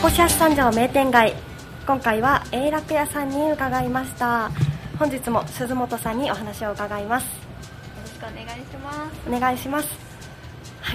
残しやす三条名店街、今回は永楽屋さんに伺いました。本日も鈴本さんにお話を伺います。よろしくお願いします。 お願いします。はい、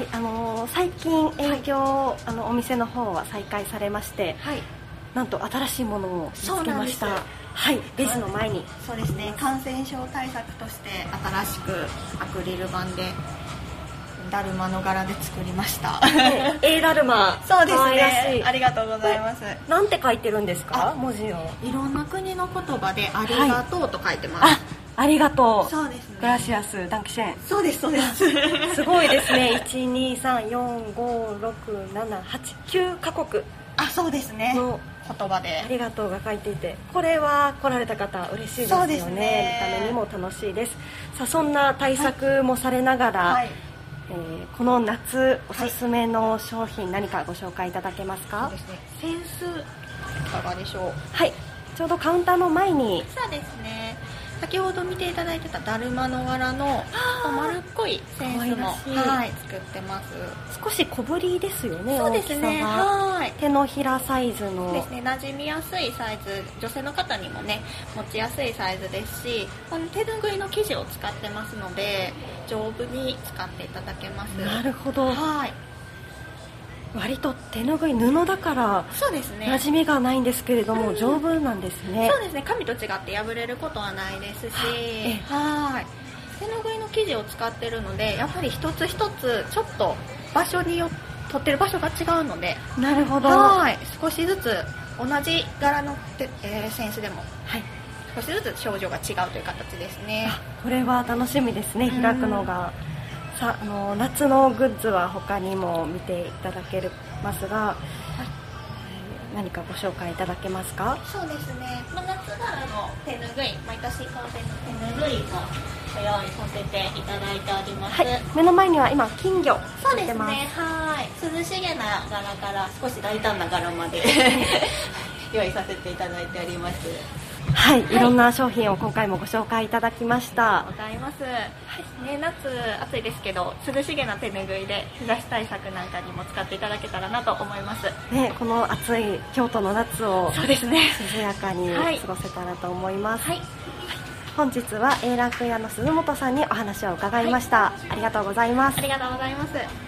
最近営業、お店の方は再開されまして、はい、なんと新しいものを見つけました。はい、レジの前に。 そうですね、感染症対策として新しくアクリル板でだるまの柄で作りました。 だるま。 そうですね。ありがとうございます。 なんて書いてるんですか？文字を。 いろんな国の言葉でありがとうと書いてます。 ありがとう。 そうですね。 グラシアス、ダンクシェン。 そうですそうです。 すごいですね。1、2、3、4、5、6、7、8、9カ国。 そうですね。の言葉でありがとうが書いていて、これは来られた方嬉しいですよね。見た目にも楽しいです。さあ、そんな対策もされながら、この夏おすすめの商品、何かご紹介いただけますか？ そうですね。センスいかがでしょう？ はい、ちょうどカウンターの前に。 そうですね。先ほど見ていただいてただるまの柄の丸っこいセンスも、作ってます。 少し小ぶりですよね。 そうですね。 手のひらサイズのですね。馴染みやすいサイズ、女性の方にもね持ちやすいサイズですし、手ぬぐいの生地を使ってますので丈夫に使っていただけます。 なるほど。割と手ぬぐい布だから馴染みがないんですけれども、丈夫なんですね。 そうですね。紙と違って破れることはないですし、手ぬぐいの生地を使ってるので、やっぱり一つ一つちょっと場所によって取ってる場所が違うので、 なるほど。 少しずつ同じ柄の、センスでも、少しずつ症状が違うという形ですね。 これは楽しみですね、開くのが。さあ、夏のグッズは他にも見ていただけますが、何かご紹介いただけますか？ そうですね。夏柄の手ぬぐい、毎年当店の手ぬぐいもご用意させていただいております。 目の前には今金魚。 そうですね。涼しげな柄から少し大胆な柄まで用意させていただいております。 いろんな商品を今回もご紹介いただきました。 ございます。夏暑いですけど、涼しげな手ぬぐいで日差し対策なんかにも使っていただけたらなと思います。 この暑い京都の夏をそうですね、 涼やかに過ごせたらと思います。本日は永楽屋の鈴本さんにお話を伺いました。ありがとうございます。 ありがとうございます。